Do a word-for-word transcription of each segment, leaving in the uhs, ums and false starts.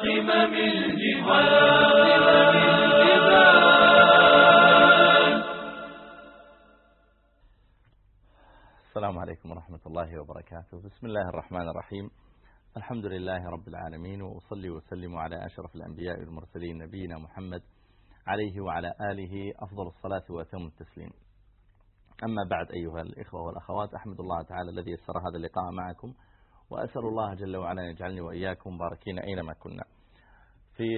قمم الجبال. السلام عليكم ورحمة الله وبركاته. بسم الله الرحمن الرحيم. الحمد لله رب العالمين، وأصلي وسلم على أشرف الأنبياء والمرسلين نبينا محمد عليه وعلى آله أفضل الصلاة وأتم التسليم. أما بعد أيها الإخوة والأخوات، أحمد الله تعالى الذي يسر هذا اللقاء معكم، وأسأل الله جل وعلا أن يجعلني وإياكم مباركين أينما كنا. في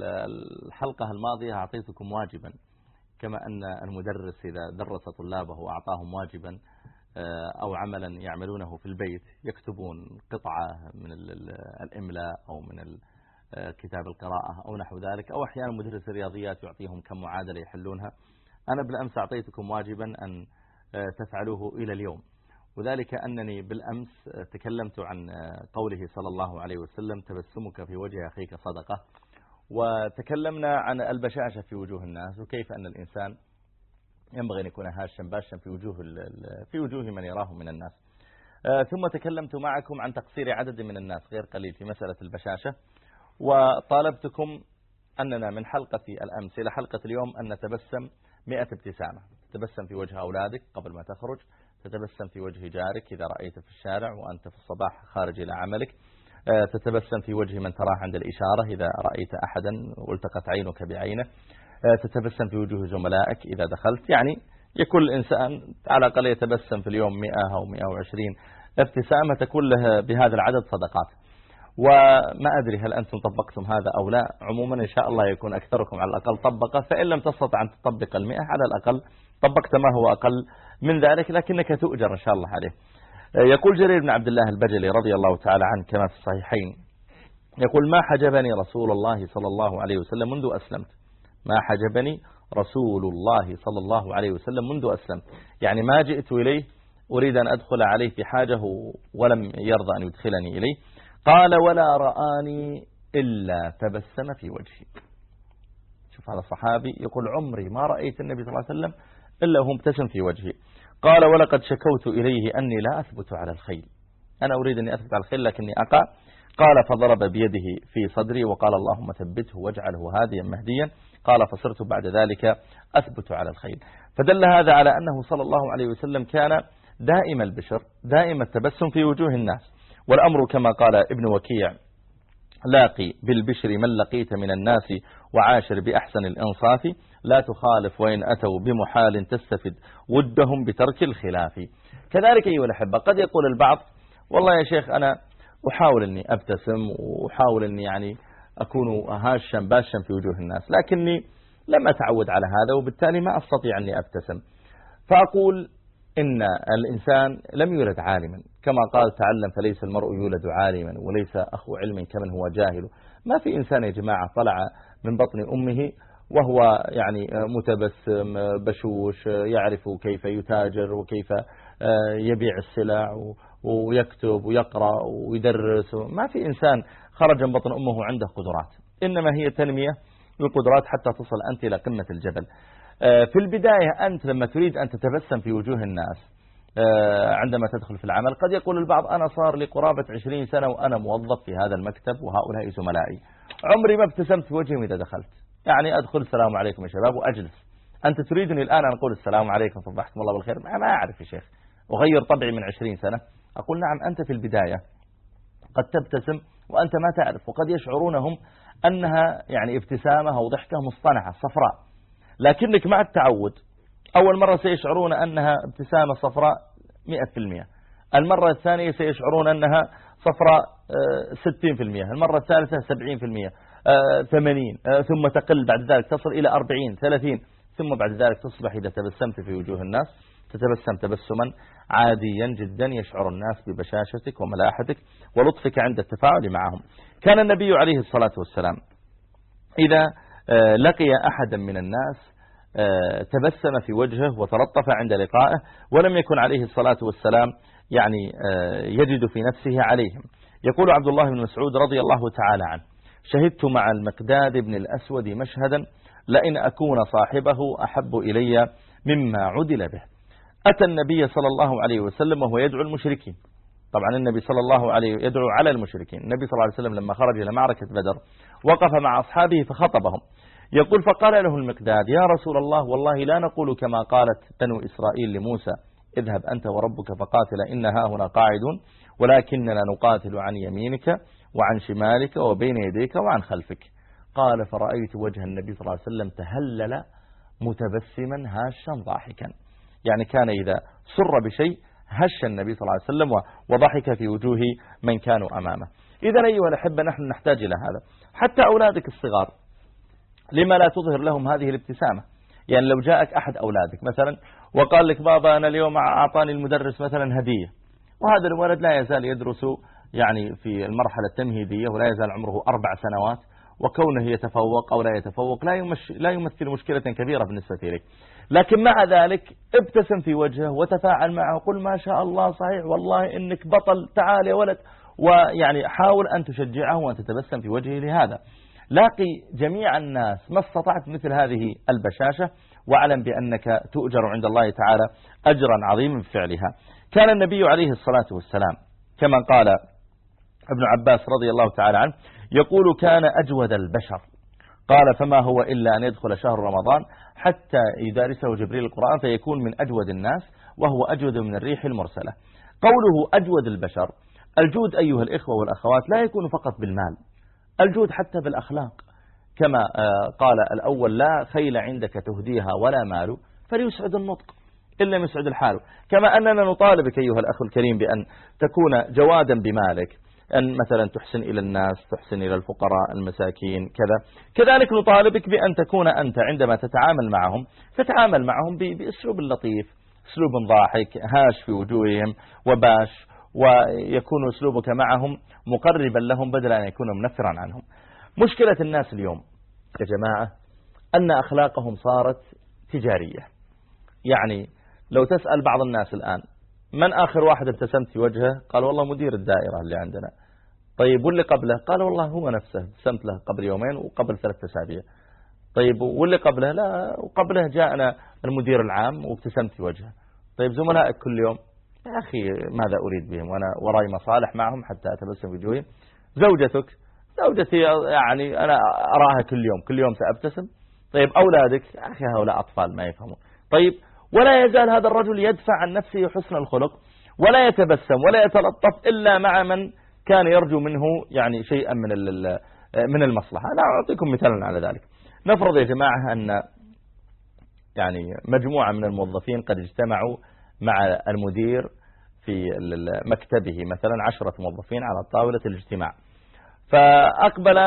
الحلقة الماضية أعطيتكم واجبا، كما أن المدرس إذا درس طلابه وأعطاهم واجبا أو عملا يعملونه في البيت يكتبون قطعة من الإملاء أو من كتاب القراءة أو نحو ذلك، أو أحيانا مدرس الرياضيات يعطيهم كم معادلة يحلونها. أنا بالأمس أعطيتكم واجبا أن تفعلوه إلى اليوم، وذلك أنني بالأمس تكلمت عن قوله صلى الله عليه وسلم: تبسمك في وجه أخيك صدقة. وتكلمنا عن البشاشة في وجوه الناس، وكيف أن الإنسان ينبغي أن يكون هاشا باشا في وجوه في وجوه من يراه من الناس. ثم تكلمت معكم عن تقصير عدد من الناس غير قليل في مسألة البشاشة، وطالبتكم أننا من حلقة الأمس إلى حلقة اليوم أن نتبسم مئة ابتسامة. تتبسم في وجه أولادك قبل ما تخرج، تتبسم في وجه جارك إذا رأيت في الشارع وأنت في الصباح خارج إلى عملك، تتبسم في وجه من تراه عند الإشارة إذا رأيت أحدا والتقت عينك بعينه، تتبسم في وجوه زملائك إذا دخلت. يعني يكون الإنسان على الأقل يتبسم في اليوم مئة أو مئة وعشرين ابتسامة، تكون له بهذا العدد صدقات. وما أدري هل أنتم طبقتم هذا أو لا. عموما إن شاء الله يكون أكثركم على الأقل طبقه، فإن لم تستطع أن تطبق المئة على الأقل طبقت ما هو أقل من ذلك، لكنك تؤجر إن شاء الله عليه. يقول جرير بن عبد الله البجلي رضي الله تعالى عنه كما في الصحيحين، يقول: ما حجبني رسول الله صلى الله عليه وسلم منذ أسلمت. ما حجبني رسول الله صلى الله عليه وسلم منذ أسلمت، يعني ما جئت إليه أريد أن أدخل عليه في حاجه ولم يرضى أن يدخلني إليه. قال: ولا رآني إلا تبسم في وجهي. شوف هذا الصحابي يقول: عمري ما رأيت النبي صلى الله عليه وسلم إلا هو مبتسم في وجهي. قال: ولقد شكوت إليه أني لا أثبت على الخيل، أنا أريد أن أثبت على الخيل لكني أقع. قال: فضرب بيده في صدري وقال: اللهم ثبته واجعله هاديا مهديا. قال: فصرت بعد ذلك أثبت على الخيل. فدل هذا على أنه صلى الله عليه وسلم كان دائم البشر، دائم التبسم في وجوه الناس. والأمر كما قال ابن وكيع: لاقي بالبشر من لقيت من الناس، وعاشر بأحسن الإنصاف، لا تخالف وإن أتوا بمحال تستفد ودهم بترك الخلاف. كذلك أيها الأحبة، قد يقول البعض: والله يا شيخ أنا أحاول أني أبتسم وأحاول أني يعني أكون هاشا باشا في وجوه الناس، لكني لم أتعود على هذا وبالتالي ما أستطيع أني أبتسم. فأقول إن الإنسان لم يولد عالما، كما قال تعلم فليس المرء يولد عالما وليس أخو علم كمن هو جاهل. ما في إنسان يا جماعة طلع من بطن أمه وهو يعني متبسم بشوش يعرف كيف يتاجر وكيف يبيع السلع ويكتب ويقرأ ويدرس. ما في إنسان خرج من بطن أمه عنده قدرات، إنما هي تنمية للقدرات حتى تصل أنت إلى قمة الجبل. في البداية أنت لما تريد أن تتبسم في وجوه الناس عندما تدخل في العمل، قد يقول البعض: أنا صار لي قرابة عشرين سنة وأنا موظف في هذا المكتب وهؤلاء زملائي، عمري ما ابتسمت في وجههم إذا دخلت. يعني أدخل السلام عليكم يا شباب وأجلس. أنت تريدني الآن أن أقول السلام عليكم صبحكم الله بالخير؟ ما أعرف يا شيخ، أغير طبعي من عشرين سنة. أقول: نعم، أنت في البداية قد تبتسم وأنت ما تعرف، وقد يشعرونهم أنها يعني ابتسامة أو ضحكة مصطنعة صفراء، لكنك مع التعود أول مرة سيشعرون أنها ابتسامة صفراء مئة في المئة، المرة الثانية سيشعرون أنها صفراء ستين في المئة، المرة الثالثة سبعين في المئة، ثمانين، ثم تقل بعد ذلك تصل إلى أربعين ثلاثين، ثم بعد ذلك تصبح إذا تبسمت في وجوه الناس تتبسم تبسما عاديا جدا يشعر الناس ببشاشتك وملاحتك ولطفك عند التفاعل معهم. كان النبي عليه الصلاة والسلام إذا لقي أحدا من الناس تبسم في وجهه وتلطف عند لقائه، ولم يكن عليه الصلاة والسلام يعني يجد في نفسه عليهم. يقول عبد الله بن مسعود رضي الله تعالى عنه: شهدت مع المقداد بن الأسود مشهدا لئن أكون صاحبه أحب إلي مما عدل به. أتى النبي صلى الله عليه وسلم وهو يدعو المشركين، طبعا النبي صلى الله عليه وسلم يدعو على المشركين. النبي صلى الله عليه وسلم لما خرج إلى معركة بدر وقف مع أصحابه فخطبهم، يقول فقال له المقداد يا رسول الله والله لا نقول كما قالت بنو إسرائيل لموسى اذهب أنت وربك فقاتل إن ها هنا قاعدون، ولكننا نقاتل عن يمينك وعن شمالك وبين يديك وعن خلفك. قال فرأيت وجه النبي صلى الله عليه وسلم تهلل متبسما هاشا ضاحكا، يعني كان إذا سر بشيء هش النبي صلى الله عليه وسلم وضحك في وجوه من كانوا أمامه. إذا أيها الأحبة نحن نحتاج إلى هذا. حتى أولادك الصغار لما لا تظهر لهم هذه الابتسامة؟ يعني لو جاءك أحد أولادك مثلا وقال لك بابا أنا اليوم أعطاني المدرس مثلا هدية، وهذا الولد لا يزال يدرس يعني في المرحلة التمهيدية ولا يزال عمره أربع سنوات، وكونه يتفوق أو لا يتفوق لا يمش لا يمثل مشكلة كبيرة بالنسبة إليك، لكن مع ذلك ابتسم في وجهه وتفاعل معه، قل ما شاء الله صحيح والله إنك بطل تعال يا ولد، ويعني حاول أن تشجعه وأن تتبسم في وجهه. لهذا لاقي جميع الناس ما استطعت مثل هذه البشاشة، واعلم بأنك تؤجر عند الله تعالى أجرا عظيما في فعلها. كان النبي عليه الصلاة والسلام كما قال ابن عباس رضي الله تعالى عنه يقول كان أجود البشر، قال فما هو إلا أن يدخل شهر رمضان حتى يدارسه جبريل القرآن فيكون من أجود الناس وهو أجود من الريح المرسلة. قوله أجود البشر، الجود أيها الإخوة والأخوات لا يكون فقط بالمال، الجود حتى بالأخلاق، كما قال الأول لا خيل عندك تهديها ولا مال فليسعد النطق إن لم يسعد الحال. كما أننا نطالبك أيها الأخ الكريم بأن تكون جوادا بمالك، أن مثلا تحسن إلى الناس، تحسن إلى الفقراء المساكين كذا. كذلك نطالبك بأن تكون أنت عندما تتعامل معهم تتعامل معهم بأسلوب لطيف، أسلوب ضاحك هاش في وجوههم وباش، ويكون أسلوبك معهم مقربا لهم بدل أن يكون منفرا عنهم. مشكلة الناس اليوم يا جماعة أن أخلاقهم صارت تجارية. يعني لو تسأل بعض الناس الآن من آخر واحد ابتسمت في وجهه؟ قال والله مدير الدائرة اللي عندنا. طيب واللي قبله؟ قال والله هو نفسه ابتسمت له قبل يومين وقبل ثلاث أسابيع. طيب واللي قبله؟ لا وقبله جاءنا المدير العام وابتسمت في وجهه. طيب زملائك كل يوم؟ يا أخي ماذا أريد بهم وأنا وراي مصالح معهم حتى أتبسم في وجوههم. زوجتك؟ زوجتي يعني أنا أراها كل يوم كل يوم سأبتسم. طيب أولادك؟ يا أخي هؤلاء أطفال ما يفهمون. طيب ولا يزال هذا الرجل يدفع عن نفسه حسن الخلق ولا يتبسم ولا يتلطف إلا مع من كان يرجو منه يعني شيئا من من المصلحة. أنا أعطيكم مثالا على ذلك. نفرض يا جماعة أن يعني مجموعة من الموظفين قد اجتمعوا مع المدير في مكتبه، مثلا عشرة موظفين على طاولة الاجتماع، فأقبل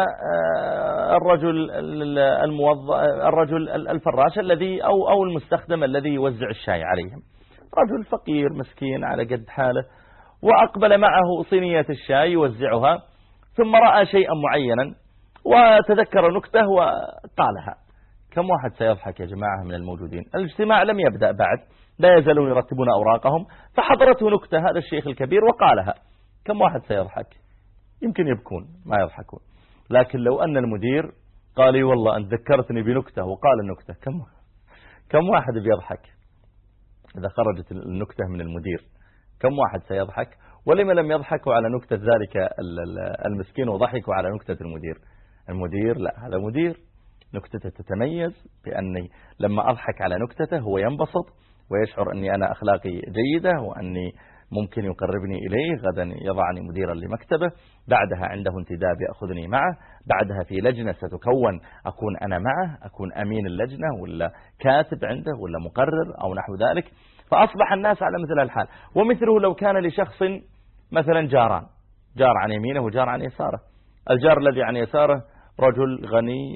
الرجل الموظف الرجل الفراش الذي أو أو المستخدم الذي يوزع الشاي عليهم، رجل فقير مسكين على قد حاله، وأقبل معه صينية الشاي يوزعها، ثم رأى شيئا معينا وتذكر نكته وقالها. كم واحد سيضحك يا جماعة من الموجودين؟ الاجتماع لم يبدأ بعد، لا يزالون يرتبون أوراقهم، فحضرته نكتة هذا الشيخ الكبير وقالها. كم واحد سيضحك؟ يمكن يبكون ما يضحكون. لكن لو أن المدير قال لي والله أنت ذكرتني بنكتة وقال النكتة، كم كم واحد بيضحك؟ إذا خرجت النكتة من المدير كم واحد سيضحك؟ ولما لم يضحكوا على نكتة ذلك المسكين وضحكوا على نكتة المدير؟ المدير لا، هذا مدير نكتته تتميز بأني لما أضحك على نكتته هو ينبسط ويشعر أني أنا أخلاقي جيدة وأني ممكن يقربني إليه، غدا يضعني مديرا لمكتبه، بعدها عنده انتداب يأخذني معه، بعدها في لجنة ستكون أكون أنا معه، أكون أمين اللجنة ولا كاتب عنده ولا مقرر أو نحو ذلك. فأصبح الناس على مثل الحال. ومثله لو كان لشخص مثلا جاران، جار عن يمينه وجار عن يساره. الجار الذي عن يساره رجل غني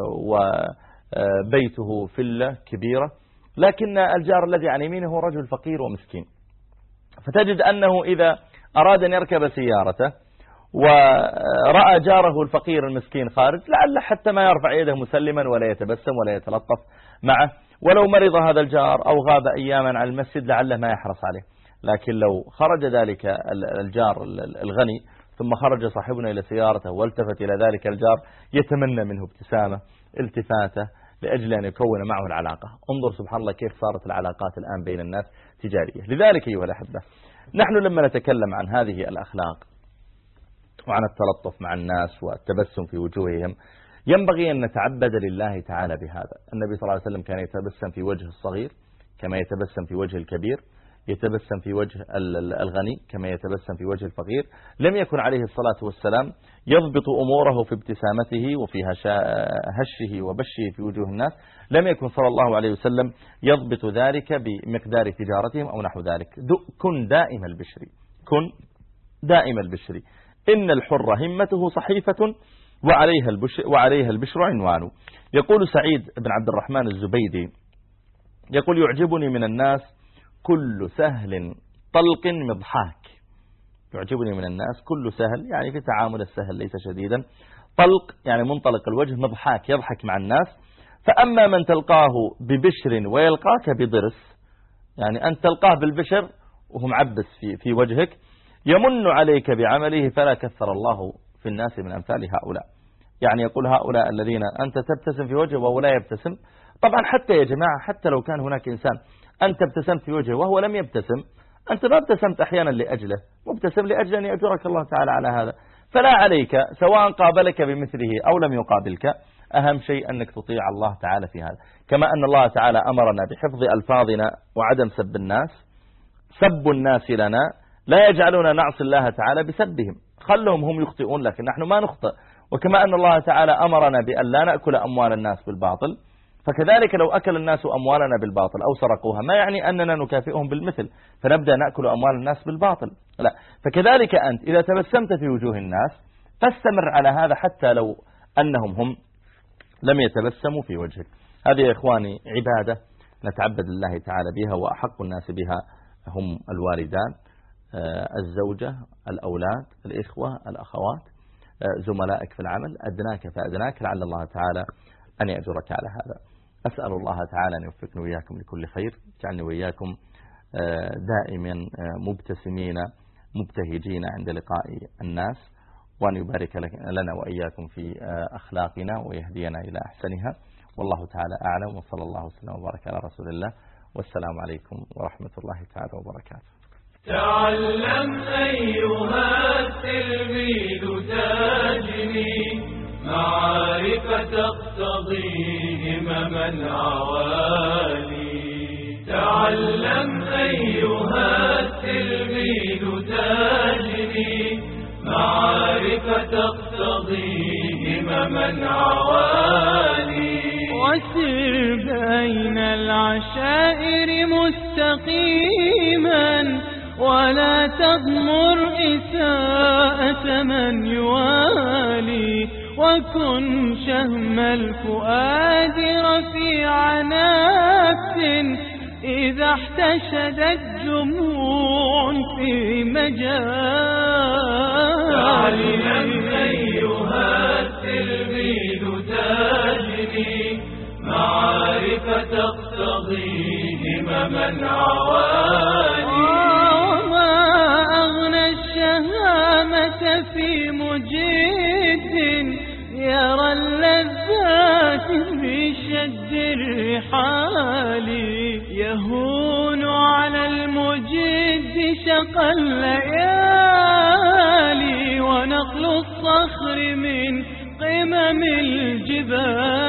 وبيته فلة كبيرة، لكن الجار الذي عن يمينه هو رجل فقير ومسكين. فتجد أنه إذا أراد أن يركب سيارته ورأى جاره الفقير المسكين خارج، لعل حتى ما يرفع يده مسلما ولا يتبسم ولا يتلطف معه. ولو مرض هذا الجار أو غاب أياما عن المسجد لعله ما يحرص عليه. لكن لو خرج ذلك الجار الغني ثم خرج صاحبنا إلى سيارته والتفت إلى ذلك الجار يتمنى منه ابتسامة التفاته لأجل أن يكون معه العلاقة. انظر سبحان الله كيف صارت العلاقات الآن بين الناس تجارية. لذلك أيها الأحبة نحن لما نتكلم عن هذه الأخلاق وعن التلطف مع الناس والتبسم في وجوههم ينبغي أن نتعبد لله تعالى بهذا. النبي صلى الله عليه وسلم كان يتبسم في وجه الصغير كما يتبسم في وجه الكبير، يتبسم في وجه الغني كما يتبسم في وجه الفقير. لم يكن عليه الصلاة والسلام يضبط أموره في ابتسامته وفي هشه وبشه في وجوه الناس، لم يكن صلى الله عليه وسلم يضبط ذلك بمقدار تجارتهم أو نحو ذلك. كن دائم البشر، كن دائم البشر، إن الحر همته صحيفة وعليها البشر, وعليها البشر عنوان. يقول سعيد بن عبد الرحمن الزبيدي يقول يعجبني من الناس كل سهل طلق مضحاك. يعجبني من الناس كل سهل يعني في تعامل السهل ليس شديدا، طلق يعني منطلق الوجه، مضحاك يضحك مع الناس. فأما من تلقاه ببشر ويلقاك بضرس، يعني أن تلقاه بالبشر وهو معبس في, في وجهك، يمن عليك بعمله فلا كثر الله في الناس من أمثال هؤلاء. يعني يقول هؤلاء الذين أنت تبتسم في وجهه وهو لا يبتسم. طبعا حتى يا جماعة حتى لو كان هناك إنسان أنت ابتسمت في وجهه وهو لم يبتسم، أنت ما ابتسمت أحيانا لأجله، مبتسم لأجل أن يأجرك الله تعالى على هذا، فلا عليك سواء قابلك بمثله أو لم يقابلك، أهم شيء أنك تطيع الله تعالى في هذا. كما أن الله تعالى أمرنا بحفظ ألفاظنا وعدم سب الناس. سب الناس لنا لا يجعلنا نعصي الله تعالى بسبهم، خلهم هم يخطئون لكن نحن ما نخطئ. وكما أن الله تعالى أمرنا بأن لا نأكل أموال الناس بالباطل، فكذلك لو أكل الناس أموالنا بالباطل أو سرقوها ما يعني أننا نكافئهم بالمثل فنبدأ نأكل أموال الناس بالباطل، لا. فكذلك أنت إذا تبسمت في وجوه الناس فاستمر على هذا حتى لو أنهم هم لم يتبسموا في وجهك. هذه يا إخواني عبادة نتعبد الله تعالى بها، وأحق الناس بها هم الوالدان، الزوجة، الأولاد، الإخوة، الأخوات، زملائك في العمل، أدناك فأدناك، لعل الله تعالى أن يأجرك على هذا. أسأل الله تعالى أن يوفقني وإياكم لكل خير، جعلني وإياكم دائما مبتسمين مبتهجين عند لقاء الناس، وأن يبارك لنا وإياكم في أخلاقنا ويهدينا إلى أحسنها. والله تعالى أعلم، وصلى الله وسلم وبارك على رسول الله، والسلام عليكم ورحمة الله تعالى وبركاته. تعلم أيها التلميذ تاجني معارف تقتضي همما عوالي. تعلم أيها التلميذ تاجني معارف تقتضي همما عوالي. وسر بين العشائر مستقيما ولا تضمر إساءة من يوالي. وكن شهم الفؤاد رفيع نفس إذا احتشدت جموع في مجال. تعلم أيها التلميذ تاجني معارف تقتضي همما عوالي. وما أغنى الشهامة في مجد يرى اللذات في شد الرحال. يهون على المجد شقى الليالي ونقل الصخر من قمم الجبال.